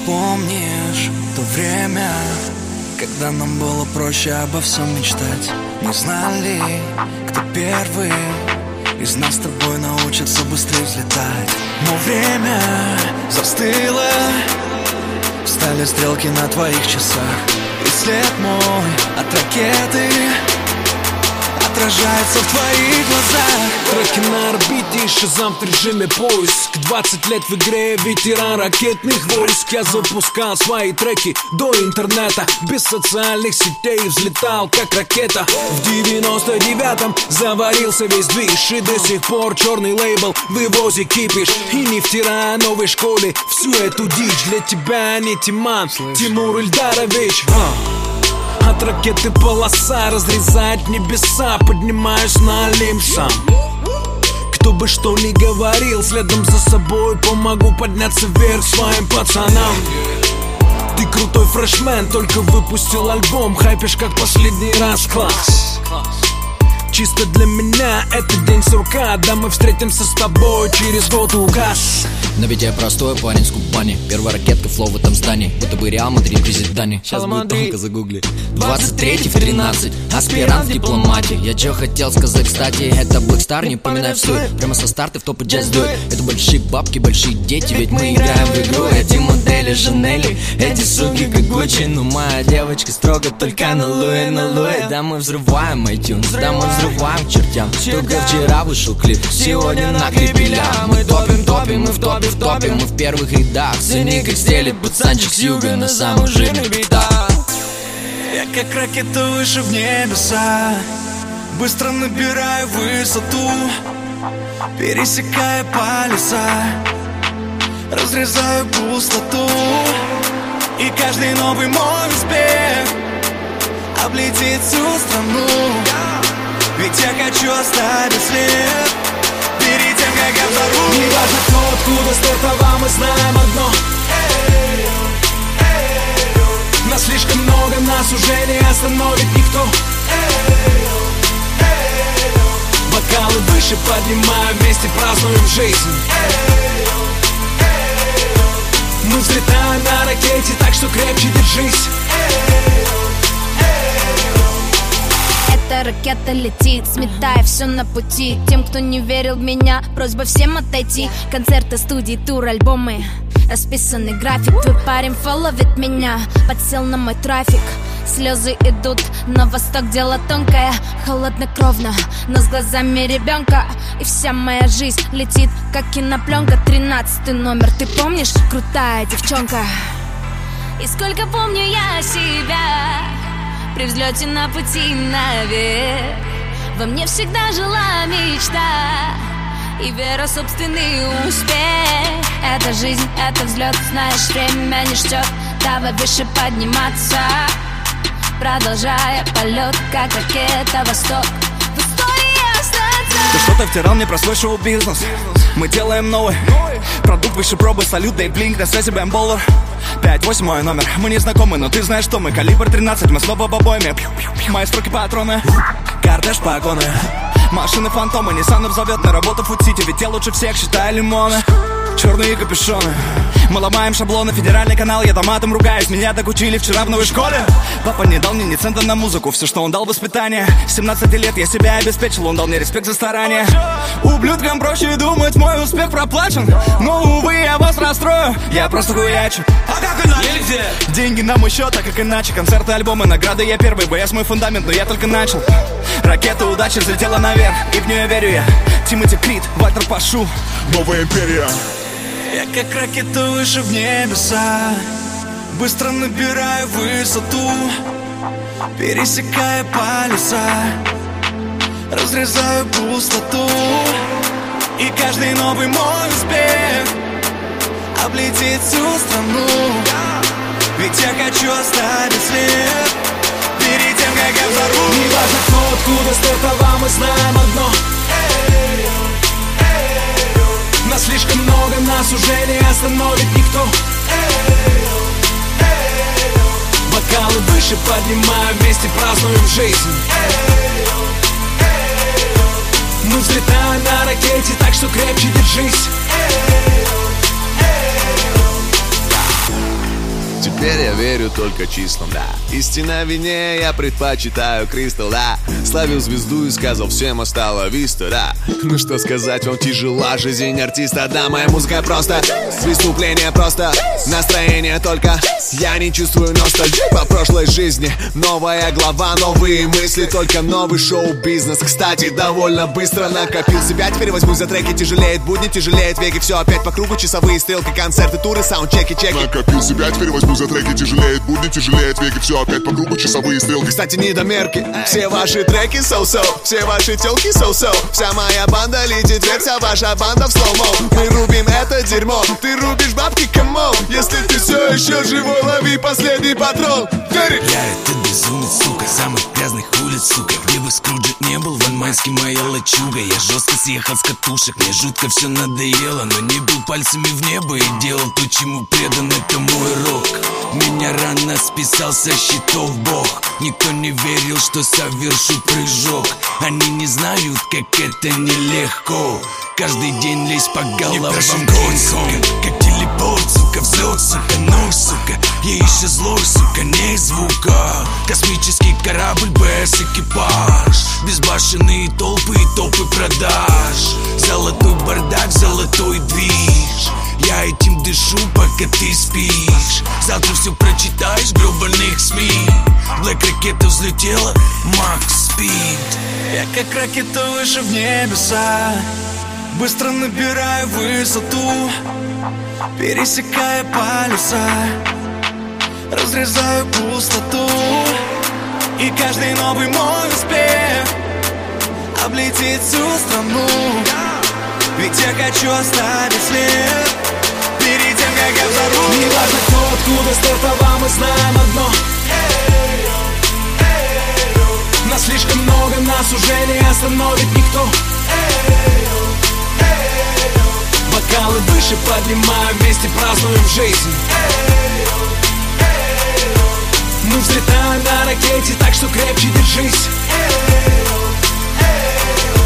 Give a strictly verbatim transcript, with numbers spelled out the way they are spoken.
помнишь то время, когда нам было проще обо всем мечтать? Не знали, кто первый из нас с тобой научится быстрее взлетать. Но время застыло, встали стрелки на твоих часах, и след мой от ракеты отражается в твоих глазах. Треки на орбите, шазам в режиме поиск. Двадцать лет в игре, ветеран ракетных войск. Я запускал свои треки до интернета, без социальных сетей взлетал как ракета. В девяносто девятом заварился весь движ, и до сих пор черный лейбл вывозит кипиш. И не втирая новой школе всю эту дичь. Для тебя не Тиман, Тимур Ильдарович. От ракеты полоса разрезает небеса, поднимаюсь на Олимп сам. Кто бы что ни говорил, следом за собой помогу подняться вверх своим пацанам. Ты крутой фрешмен, только выпустил альбом, хайпишь как последний раз, класс. Чисто для меня это день сурка, да мы встретимся с тобой через год указ. Но ведь я простой парень с Кубани. Первая ракетка, флоу в этом здании, будто бы Реал Мадрид визит Дани. Сейчас будет тонко, загугли. Двадцать третий в тринадцать, аспирант в дипломате. Я чё хотел сказать, кстати, это Blackstar, не поминай встой. Прямо со старта в топ и джаз дует. Это большие бабки, большие дети, ведь мы играем в игру. Эти модели Жанели, эти суки как Гуччи. Но моя девочка строго только на Луи, на Луи. Да мы взрываем iTunes, да мы взрываем к чертям. Только вчера вышел клип, сегодня на клипе. Мы топим, топим, мы в топе, в топе, мы в первых рядах. Цени как стелит пацанчик с юга на самых жирных битах. Я как ракета выше в небеса, быстро набираю высоту, пересекая полюса, разрезаю пустоту. И каждый новый мой успех облетит всю страну, ведь я хочу оставить след перед тем, как я взорву. Не важно кто, откуда стартовал, мы знаем одно: нас слишком много, нас уже не остановит никто. Бокалы выше поднимаем, вместе празднуем жизнь. Мы взлетаем на ракете, так что крепче держись. Эта ракета летит, сметая все на пути. Тем, кто не верил в меня, просьба всем отойти. Концерты, студии, тур, альбомы, расписанный график. Твой парень фолловит меня, подсел на мой трафик. Слезы идут на восток, дело тонкое, холоднокровно, но с глазами ребенка. И вся моя жизнь летит, как кинопленка. Тринадцатый номер, ты помнишь? Крутая девчонка. И сколько помню я себя при взлете на пути наверх. Во мне всегда жила мечта и вера в собственный успех. Это жизнь, это взлет, знаешь, время не ждет. Давай выше подниматься, продолжая полет, как ракета восток. В истории остаться. Ты что-то втирал мне про свой шоу-бизнес. Мы делаем новый продукт выше пробы, салют, дай блинк, на связи бэмболлер. Пять восемь мой номер, мы не знакомы, но ты знаешь, что мы. Калибр тринадцать, мы снова в обойме. Мои строки патроны, кортеж погоны, машины фантомы, Ниссаны взовет на работу фуд-сити, ведь я лучше всех считаю лимоны. Черные капюшоны, мы ломаем шаблоны. Федеральный канал, я томатом ругаюсь. Меня так учили вчера в новой школе. Папа не дал мне ни цента на музыку, все, что он дал, воспитание. С семнадцати лет я себя обеспечил, он дал мне респект за старание. Ублюдкам проще думать, мой успех проплачен, но, увы, я вас расстрою, я просто хуячу. А как иначе? Нельзя. Деньги на мой счет, а как иначе? Концерты, альбомы, награды, я первый. БС мой фундамент, но я только начал. Ракета удачи взлетела наверх, и в нее верю я. Тимоти Крид, Вальтер Пашу, новая империя. Я как ракета выше в небеса, быстро набираю высоту, пересекая полюса, разрезаю пустоту. И каждый новый мой успех облетит всю страну, ведь я хочу оставить след перед тем, как я взорву. Не важно кто, откуда стартовал, мы знаем одно: нас слишком много, нас уже не остановит никто. Бокалы выше поднимаем, вместе празднуем жизнь. Мы взлетаем на ракете, так что крепче держись. верю только числам, да. Истина вине, я предпочитаю кристалл, да. Славил звезду и сказал всем остало виста, да. Ну что сказать, он тяжела жизнь артиста, да. Моя музыка просто преступление, просто настроение только. Я не чувствую ностальгии по прошлой жизни. Новая глава, новые мысли, только новый шоу-бизнес. Кстати, довольно быстро накопил себя. Теперь возьмусь за треки, тяжелеет будни, тяжелеет веки. Все опять по кругу, часовые стрелки, концерты, туры, саундчеки, чеки. Накопил себя, теперь возьмусь за треки, тяжелеет будни, тяжелеет веки. Все опять по кругу, часовые стрелки. Кстати, недомерки, все ваши треки so-so, все ваши телки so-so. Вся моя банда летит вверх, вся ваша банда в слоумо. Мы рубим это дерьмо, ты рубишь бабки, камон. Если ты все еще живой, лови последний патрон. Верь! Я это безумец, сука, самых грязных улиц, сука. Где бы Скруджи не был, Ван Майский моя лачуга. Я жестко съехал с катушек, мне жутко все надоело. Но не бил пальцами в небо и делал то, чему предан, это мой рок. Меня рано списал со счетов Бог. Никто не верил, что совершу прыжок. Они не знают, как это нелегко. Каждый день лезь по головам Кинг-Конг, сука, как телепорт, сука, взлет, сука, нож, сука. Я еще злой, сука, не звука. Космический корабль без экипаж. Безбашенные толпы и толпы продаж. Золотой бардак, золотой движ. Я этим дышу, пока ты спишь. Завтра все прочитаешь в гребаных СМИ. Блэк ракета взлетела, Макс спит. Я как ракета выше в небеса. Быстро набираю высоту, пересекая полюса, разрезаю пустоту. И каждый новый мой успех облетит всю страну. Ведь я хочу оставить след перед тем, как я взорву. Не важно кто, откуда стартовал, мы знаем одно. Нас слишком много, нас уже не остановит никто. Бокалы выше поднимаем, вместе празднуем жизнь. Мы взлетаем на ракете, так что крепче держись.